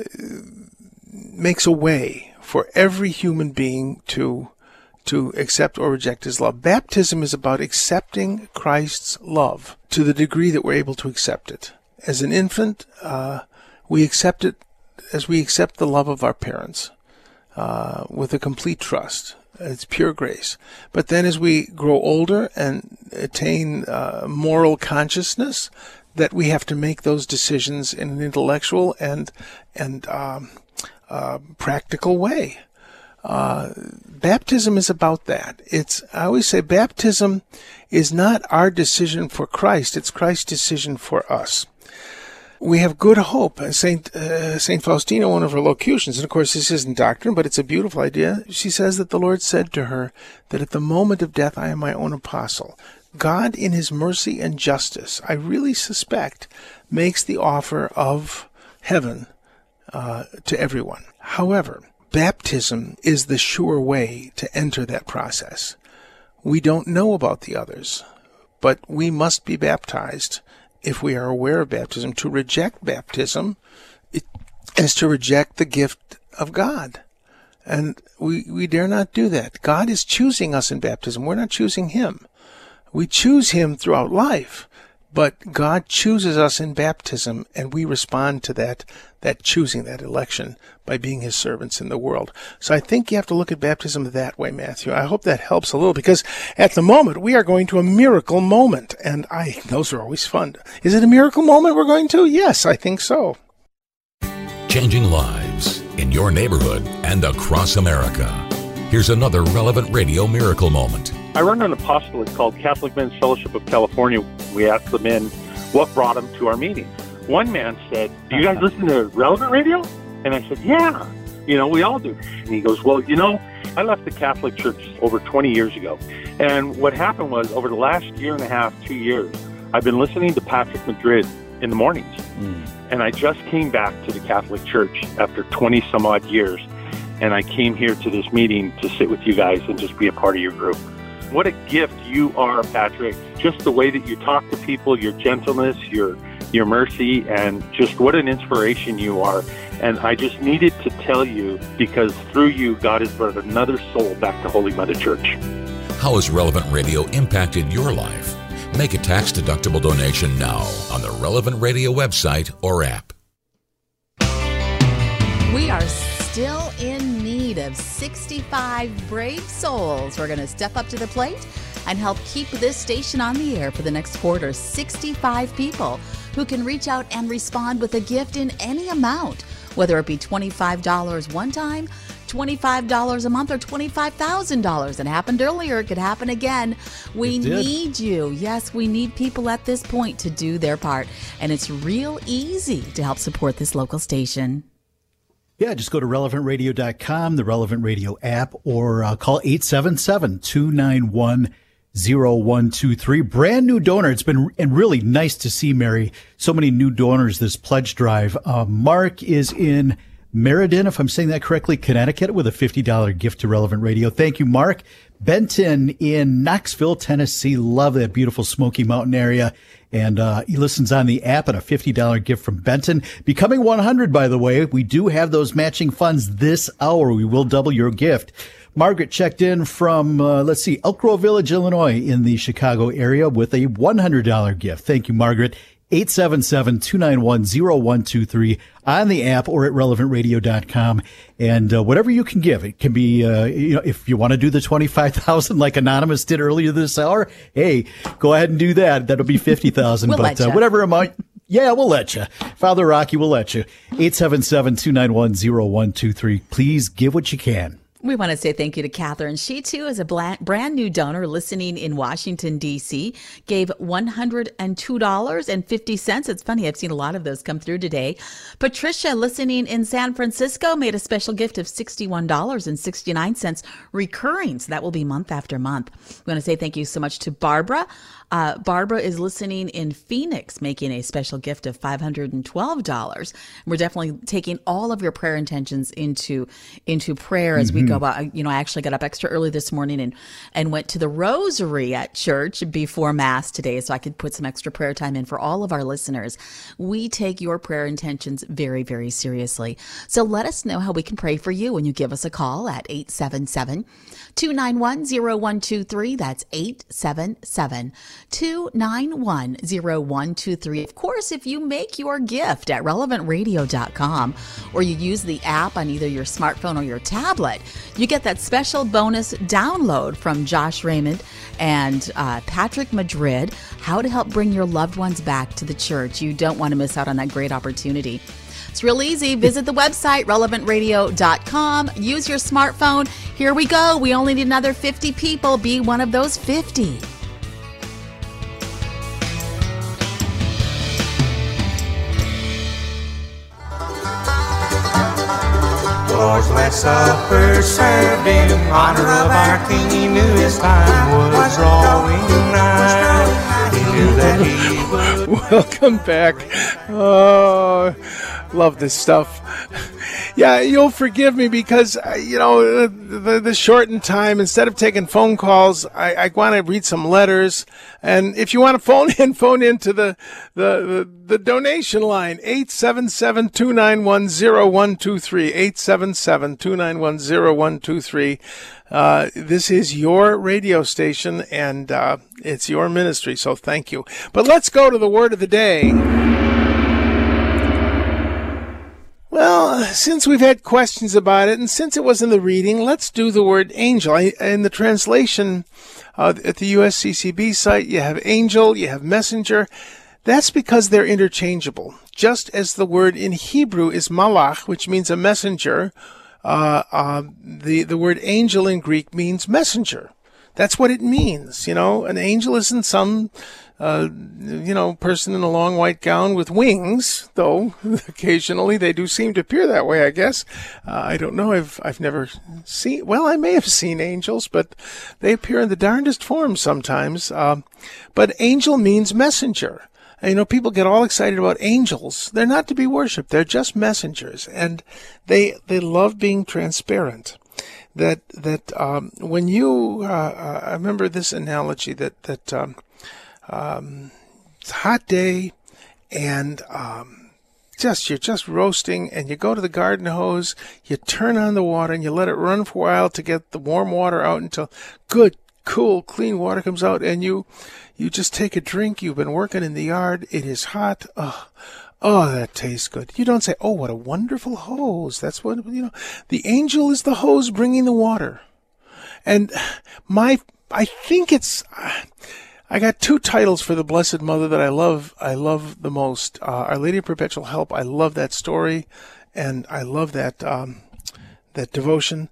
makes a way for every human being to to accept or reject his love. Baptism is about accepting Christ's love to the degree that we're able to accept it. As an infant, uh, we accept it as we accept the love of our parents uh, with a complete trust. It's pure grace. But then as we grow older and attain uh, moral consciousness, that we have to make those decisions in an intellectual and and um, uh, practical way. Uh, baptism is about that. It's, I always say baptism is not our decision for Christ. It's Christ's decision for us. We have good hope. Saint uh, Saint Faustina, one of her locutions, and of course this isn't doctrine, but it's a beautiful idea. She says that the Lord said to her that at the moment of death I am my own apostle. God, in his mercy and justice, I really suspect, makes the offer of heaven uh, to everyone. However, baptism is the sure way to enter that process. We don't know about the others, but we must be baptized if we are aware of baptism. To reject baptism is to reject the gift of God. And we, we dare not do that. God is choosing us in baptism. We're not choosing him. We choose him throughout life, but God chooses us in baptism, and we respond to that, that choosing, that election, by being his servants in the world. So I think you have to look at baptism that way, Matthew. I hope that helps a little, because at the moment we are going to a miracle moment, and I those are always fun. Is it a miracle moment we're going to? Yes, I think so. Changing lives in your neighborhood and across America. Here's another Relevant Radio Miracle Moment. I run an apostolate called Catholic Men's Fellowship of California. We asked the men what brought them to our meeting. One man said, "Do you guys listen to Relevant Radio?" And I said, "Yeah, you know, we all do." And he goes, "Well, you know, I left the Catholic Church over twenty years ago. And what happened was, over the last year and a half, two years, I've been listening to Patrick Madrid in the mornings. Mm. And I just came back to the Catholic Church after twenty some odd years. And I came here to this meeting to sit with you guys and just be a part of your group." What a gift you are, Patrick. Just the way that you talk to people, your gentleness, your your mercy, and just what an inspiration you are. And I just needed to tell you, because through you, God has brought another soul back to Holy Mother Church. How has Relevant Radio impacted your life? Make a tax-deductible donation now on the Relevant Radio website or app. We are still in need of sixty-five brave souls. We're going to step up to the plate and help keep this station on the air for the next quarter. sixty-five people who can reach out and respond with a gift in any amount, whether it be twenty-five dollars one time, twenty-five dollars a month or twenty-five thousand dollars. It happened earlier. It could happen again. We need you. Yes, we need people at this point to do their part. And it's real easy to help support this local station. Yeah, just go to relevant radio dot com, the Relevant Radio app, or uh, call eight seven seven, two nine one, zero one two three. Brand new donor. It's been and really nice to see, Mary, so many new donors this pledge drive. Uh, Mark is in Meriden, if I'm saying that correctly, Connecticut, with a fifty dollars gift to Relevant Radio. Thank you, Mark. Benton in Knoxville, Tennessee. Love that beautiful Smoky Mountain area. And uh, he listens on the app, and a fifty dollars gift from Benton. Becoming one hundred, by the way. We do have those matching funds this hour. We will double your gift. Margaret checked in from, uh, let's see, Elk Grove Village, Illinois, in the Chicago area with a one hundred dollars gift. Thank you, Margaret. eight seven seven, two nine one, zero one two three on the app or at relevant radio dot com. And uh, whatever you can give, it can be, uh, you know, if you want to do the twenty-five thousand like Anonymous did earlier this hour, hey, go ahead and do that. That'll be fifty thousand. We'll but let uh, whatever amount, yeah, we'll let you. Father Rocky will let you. eight seven seven, two nine one, zero one two three. Please give what you can. We want to say thank you to Catherine. She, too, is a brand new donor listening in Washington, D C, gave one hundred two dollars and fifty cents. It's funny, I've seen a lot of those come through today. Patricia, listening in San Francisco, made a special gift of sixty-one dollars and sixty-nine cents recurring. So that will be month after month. We want to say thank you so much to Barbara. Uh, Barbara is listening in Phoenix, making a special gift of five hundred twelve dollars. We're definitely taking all of your prayer intentions into into prayer as mm-hmm. we go about. You know, I actually got up extra early this morning and, and went to the rosary at church before Mass today so I could put some extra prayer time in for all of our listeners. We take your prayer intentions very, very seriously. So let us know how we can pray for you when you give us a call at eight seven seven, two nine one, zero one two three. That's eight seven seven, two nine one, zero one two three. Of course, if you make your gift at relevant radio dot com or you use the app on either your smartphone or your tablet, you get that special bonus download from Josh Raymond and uh, Patrick Madrid, how to help bring your loved ones back to the church. You don't want to miss out on that great opportunity. It's real easy. Visit the website, relevant radio dot com. Use your smartphone. Here we go. We only need another fifty people. Be one of those fifty. Lord's Last Supper served in honor of our King. He knew his time was drawing nigh. He knew that he would. Welcome back. Oh, love this stuff. Yeah, you'll forgive me because, uh, you know, the, the shortened time, instead of taking phone calls, I, I want to read some letters. And if you want to phone in, phone in to the, the, the, the donation line, eight seven seven, two nine one, zero one two three, eight seven seven, two nine one, zero one two three. Uh, this is your radio station, and uh, it's your ministry, so thank you. But let's go to the word of the day. Well, since we've had questions about it, and since it was in the reading, let's do the word angel. I, in the translation uh, at the U S C C B site, you have angel, you have messenger. That's because they're interchangeable. Just as the word in Hebrew is malach, which means a messenger, uh, uh, the, the word angel in Greek means messenger. That's what it means. You know, an angel isn't some, uh, you know, person in a long white gown with wings, though occasionally they do seem to appear that way, I guess. Uh, I don't know. I've, I've never seen, well, I may have seen angels, but they appear in the darndest forms sometimes. Uh, but angel means messenger. And, you know, people get all excited about angels. They're not to be worshipped. They're just messengers. And they, they love being transparent. That that um, when you, uh, uh, I remember this analogy that that um, um, it's a hot day, and um, just you're just roasting, and you go to the garden hose, you turn on the water, and you let it run for a while to get the warm water out until good, cool, clean water comes out, and you you just take a drink. You've been working in the yard. It is hot. Oh, oh, that tastes good. You don't say, oh, what a wonderful hose. That's what, you know, the angel is the hose bringing the water. And my, I think it's, I got two titles for the Blessed Mother that I love, I love the most. Uh, Our Lady of Perpetual Help. I love that story. And I love that, um, that devotion,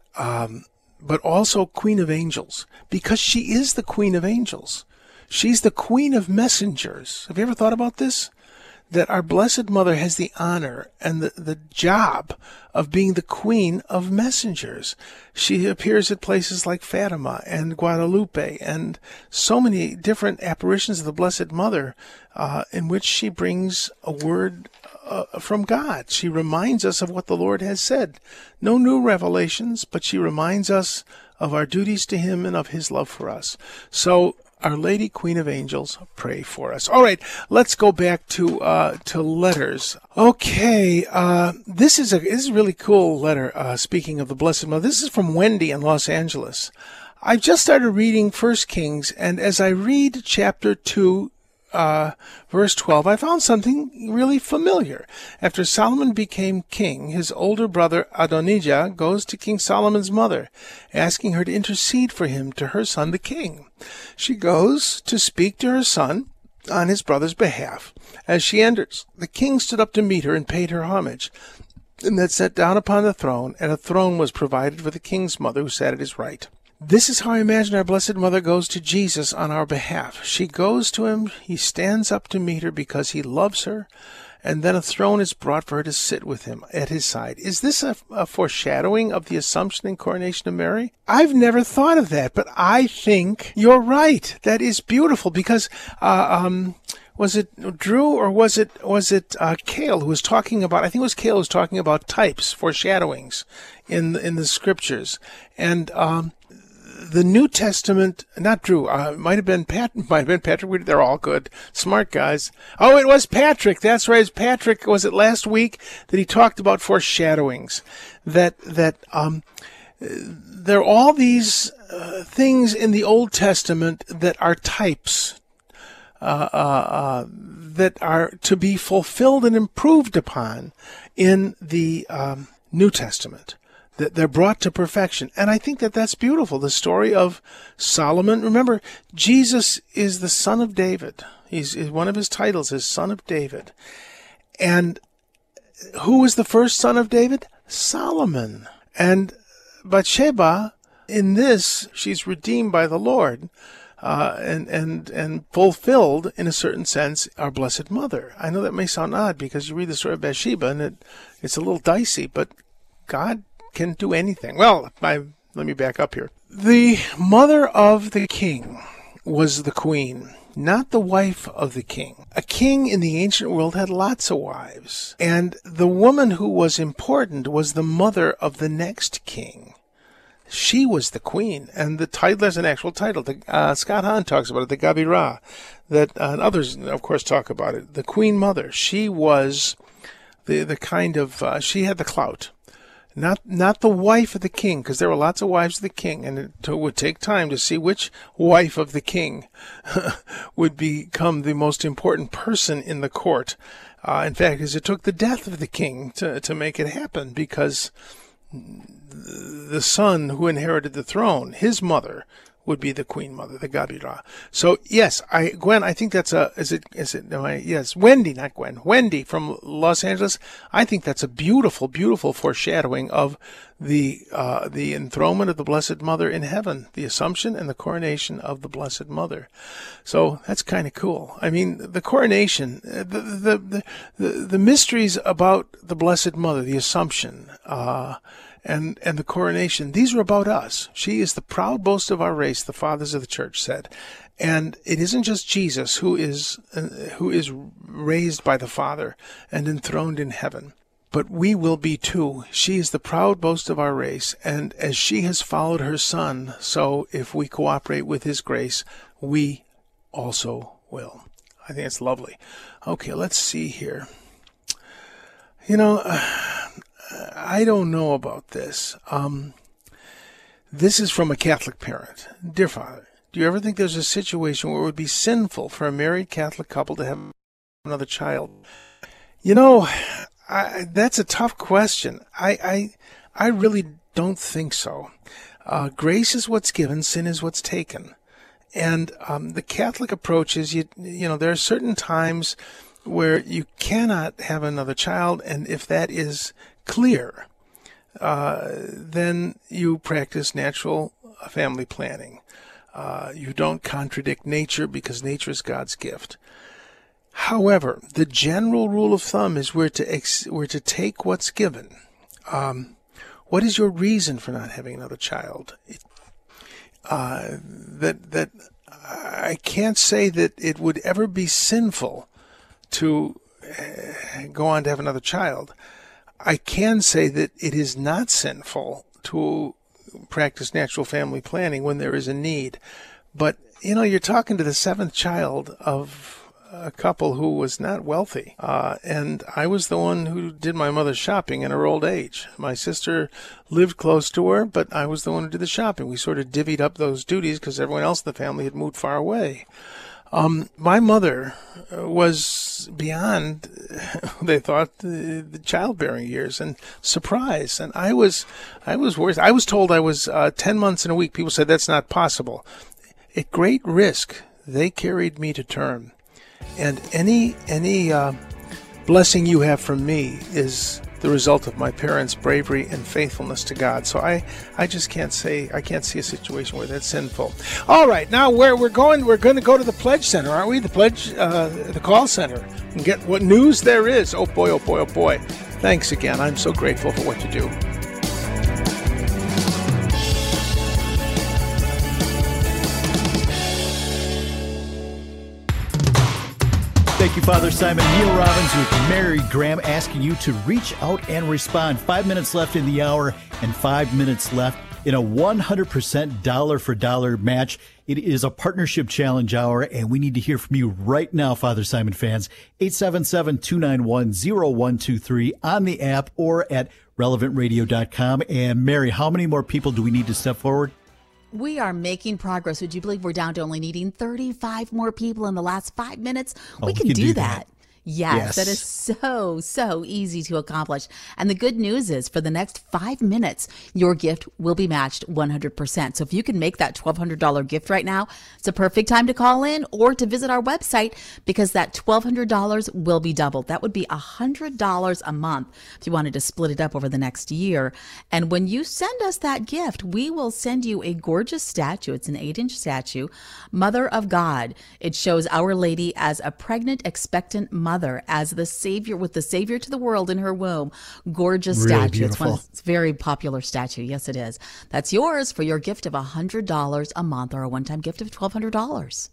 um, but also Queen of Angels, because she is the Queen of Angels. She's the Queen of Messengers. Have you ever thought about this? That our Blessed Mother has the honor and the, the job of being the Queen of Messengers. She appears at places like Fatima and Guadalupe and so many different apparitions of the Blessed Mother uh, in which she brings a word uh, from God. She reminds us of what the Lord has said. No new revelations, but she reminds us of our duties to Him and of His love for us. So, Our Lady, Queen of Angels, pray for us. All right, let's go back to uh, to letters. Okay, uh, this is a this is a really cool letter. Uh, speaking of the Blessed Mother, this is from Wendy in Los Angeles. I've just started reading First Kings, and as I read chapter two, uh, verse twelve, I found something really familiar. After Solomon became king, his older brother Adonijah goes to King Solomon's mother, asking her to intercede for him to her son the king. She goes to speak to her son on his brother's behalf. As she enters, the king stood up to meet her and paid her homage, and then sat down upon the throne, and a throne was provided for the king's mother, who sat at his right. This is how I imagine our Blessed Mother goes to Jesus on our behalf. She goes to him, he stands up to meet her because he loves her, and then a throne is brought for her to sit with him at his side. Is this a, a foreshadowing of the Assumption and Coronation of Mary? I've never thought of that, but I think you're right. That is beautiful because, uh, um, was it Drew or was it was it uh, Cale who was talking about? I think it was Cale who was talking about types, foreshadowings in in the scriptures, and um, the New Testament, not Drew, uh, might have been Pat, might have been Patrick. They're all good, smart guys. Oh, it was Patrick. That's right. It's Patrick. Was it last week that he talked about foreshadowings? That that um, there are all these uh, things in the Old Testament that are types, uh, uh, uh, that are to be fulfilled and improved upon in the um, New Testament. That they're brought to perfection. And I think that that's beautiful. The story of Solomon. Remember, Jesus is the son of David. He's, one of his titles is son of David. And who was the first son of David? Solomon. And Bathsheba, in this, she's redeemed by the Lord. Uh, and, and, and fulfilled, in a certain sense, our Blessed Mother. I know that may sound odd because you read the story of Bathsheba and it, it's a little dicey, but God can do anything. Well, I, let me back up here. The mother of the king was the queen, not the wife of the king. A king in the ancient world had lots of wives, and the woman who was important was the mother of the next king. She was the queen, and the title, there's an actual title. The, uh, Scott Hahn talks about it, the Gabirah, that, uh, and others, of course, talk about it. The queen mother, she was the, the kind of, uh, she had the clout. Not not the wife of the king, because there were lots of wives of the king, and it would take time to see which wife of the king would become the most important person in the court. Uh, in fact, because it took the death of the king to, to make it happen, because the son who inherited the throne, his mother, would be the queen mother, the Gabirah. So yes, I Gwen, I think that's a is it is it am I yes Wendy, not Gwen, Wendy from Los Angeles. I think that's a beautiful, beautiful foreshadowing of the uh, the enthronement of the Blessed Mother in heaven, the Assumption and the coronation of the Blessed Mother. So that's kind of cool. I mean, the coronation, the the the the, the mysteries about the Blessed Mother, the Assumption. Uh, And, and the coronation, these are about us. She is the proud boast of our race, the fathers of the church said. And it isn't just Jesus who is, uh, who is raised by the Father and enthroned in heaven, but we will be too. She is the proud boast of our race. And as she has followed her son, so if we cooperate with his grace, we also will. I think it's lovely. Okay, let's see here. You know, uh, I don't know about this. Um, this is from a Catholic parent. Dear Father, do you ever think there's a situation where it would be sinful for a married Catholic couple to have another child? You know, I, that's a tough question. I, I, I really don't think so. Uh, grace is what's given, sin is what's taken. And um, the Catholic approach is, you, you know, there are certain times where you cannot have another child, and if that is clear, uh, then you practice natural family planning. Uh, you don't contradict nature because nature is God's gift. However, the general rule of thumb is we're to ex- we're to take what's given. Um, what is your reason for not having another child? It, uh, that that I can't say that it would ever be sinful to uh, go on to have another child. I can say that it is not sinful to practice natural family planning when there is a need. But, you know, you're talking to the seventh child of a couple who was not wealthy. Uh, and I was the one who did my mother's shopping in her old age. My sister lived close to her, but I was the one who did the shopping. We sort of divvied up those duties because everyone else in the family had moved far away. Um, my mother was beyond, they thought, the, the childbearing years, and surprise. And I was, I was worried. I was told I was uh, ten months and a week. People said that's not possible. At great risk, they carried me to term. And any any uh, blessing you have from me is the result of my parents' bravery and faithfulness to God. So I, I just can't say, I can't see a situation where that's sinful. All right, now where we're going, we're going to go to the Pledge Center, aren't we? The Pledge, uh, the call center, and get what news there is. Oh boy, oh boy, oh boy. Thanks again. I'm so grateful for what you do. Thank you, Father Simon. Neil Robbins with Mary Graham asking you to reach out and respond. Five minutes left in the hour and five minutes left in a one hundred percent dollar for dollar match. It is a partnership challenge hour, and we need to hear from you right now, Father Simon fans. eight seven seven, two nine one, zero one two three on the app or at relevant radio dot com. And Mary, how many more people do we need to step forward? We are making progress. Would you believe we're down to only needing thirty-five more people in the last five minutes? Oh, we can, we can do, do that. that. Yes, Yes. that is so, so easy to accomplish. And the good news is for the next five minutes, your gift will be matched one hundred percent. So if you can make that twelve hundred dollars gift right now, it's a perfect time to call in or to visit our website, because that twelve hundred dollars will be doubled. That would be one hundred dollars a month if you wanted to split it up over the next year. And when you send us that gift, we will send you a gorgeous statue. It's an eight-inch statue, Mother of God. It shows Our Lady as a pregnant, expectant mother. Mother as the Savior, with the Savior to the world in her womb. Gorgeous Really statue. beautiful. It's one, it's a very popular statue. Yes, it is. That's yours for your gift of one hundred dollars a month, or a one-time gift of twelve hundred dollars.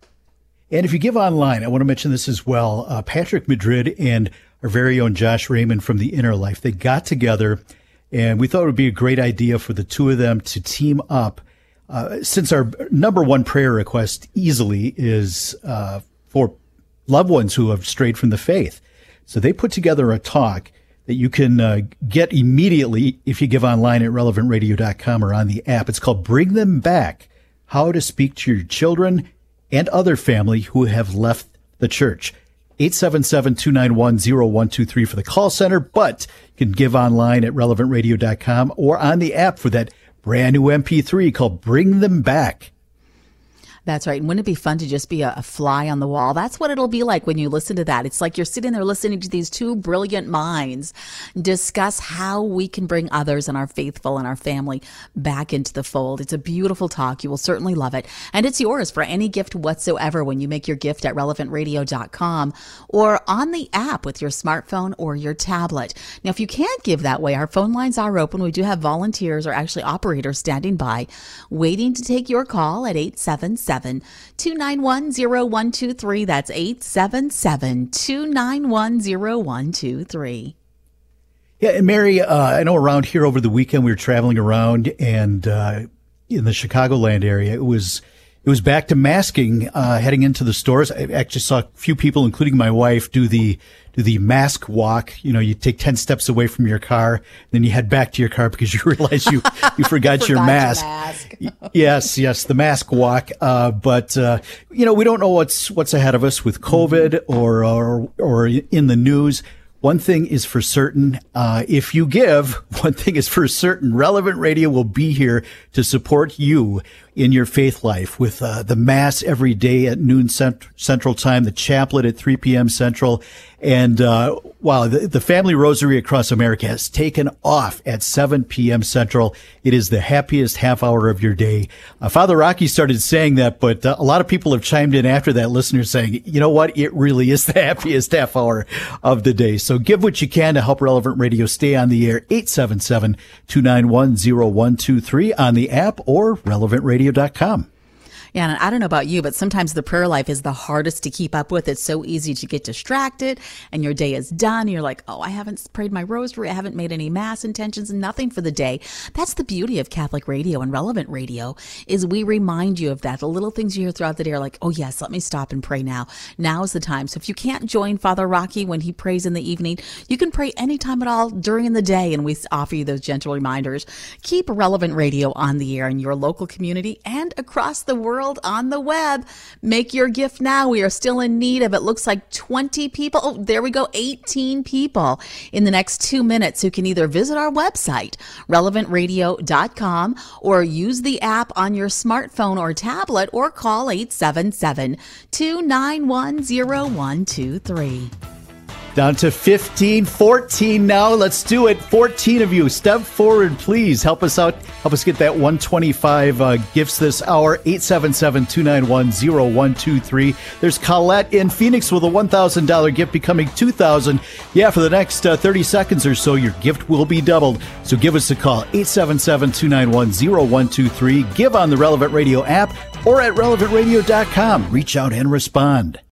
And if you give online, I want to mention this as well. Uh, Patrick Madrid and our very own Josh Raymond from The Inner Life, they got together, and we thought it would be a great idea for the two of them to team up. Uh, since our number one prayer request easily is uh, for loved ones who have strayed from the faith. So they put together a talk that you can uh, get immediately if you give online at relevant radio dot com or on the app. It's called Bring Them Back, How to Speak to Your Children and Other Family Who Have Left the Church. eight seven seven, two nine one, zero one two three for the call center, but you can give online at relevant radio dot com or on the app for that brand new M P three called Bring Them Back. That's right. And wouldn't it be fun to just be a, a fly on the wall? That's what it'll be like when you listen to that. It's like you're sitting there listening to these two brilliant minds discuss how we can bring others and our faithful and our family back into the fold. It's a beautiful talk. You will certainly love it. And it's yours for any gift whatsoever when you make your gift at relevant radio dot com or on the app with your smartphone or your tablet. Now, if you can't give that way, our phone lines are open. We do have volunteers, or actually operators, standing by waiting to take your call at eight seven seven, two nine one, zero one two three. That's eight seven seven, two nine one, zero one two three. Yeah, and Mary, uh, I know around here over the weekend we were traveling around, and uh, in the Chicagoland area, it was it was back to masking uh, heading into the stores. I actually saw a few people, including my wife, do the do the mask walk. You know, you take ten steps away from your car, then you head back to your car because you realize you you forgot, forgot your mask. Your mask. yes, yes, the mask walk. Uh, but uh, you know, we don't know what's what's ahead of us with COVID or or or in the news. One thing is for certain, uh, if you give, one thing is for certain, Relevant Radio will be here to support you in your faith life with uh, the Mass every day at noon cent- Central Time, the Chaplet at three p.m. Central. And, uh, wow, the, the Family Rosary across America has taken off at seven p.m. Central. It is the happiest half hour of your day. Uh, Father Rocky started saying that, but uh, a lot of people have chimed in after that, listeners saying, you know what? It really is the happiest half hour of the day. So give what you can to help Relevant Radio stay on the air. eight seven seven, two nine one, zero one two three on the app or relevant radio dot com. Yeah, and I don't know about you, but sometimes the prayer life is the hardest to keep up with. It's so easy to get distracted and your day is done. You're like, oh, I haven't prayed my rosary. I haven't made any Mass intentions and nothing for the day. That's the beauty of Catholic radio and Relevant Radio is we remind you of that. The little things you hear throughout the day are like, oh, yes, let me stop and pray now. Now is the time. So if you can't join Father Rocky when he prays in the evening, you can pray anytime at all during the day. And we offer you those gentle reminders. Keep Relevant Radio on the air in your local community and across the world on the web. Make your gift now. We are still in need of, it looks like twenty people. Oh, there we go. eighteen people in the next two minutes who can either visit our website, relevant radio dot com, or use the app on your smartphone or tablet, or call eight seven seven, two nine one, zero one two three. Down to fifteen, fourteen now. Let's do it. fourteen of you. Step forward, please. Help us out. Help us get that one twenty-five uh, gifts this hour. eight seven seven, two nine one, zero one two three. There's Colette in Phoenix with a one thousand dollars gift becoming two thousand dollars. Yeah, for the next uh, thirty seconds or so, your gift will be doubled. So give us a call. eight seven seven, two nine one, zero one two three. Give on the Relevant Radio app or at relevant radio dot com. Reach out and respond.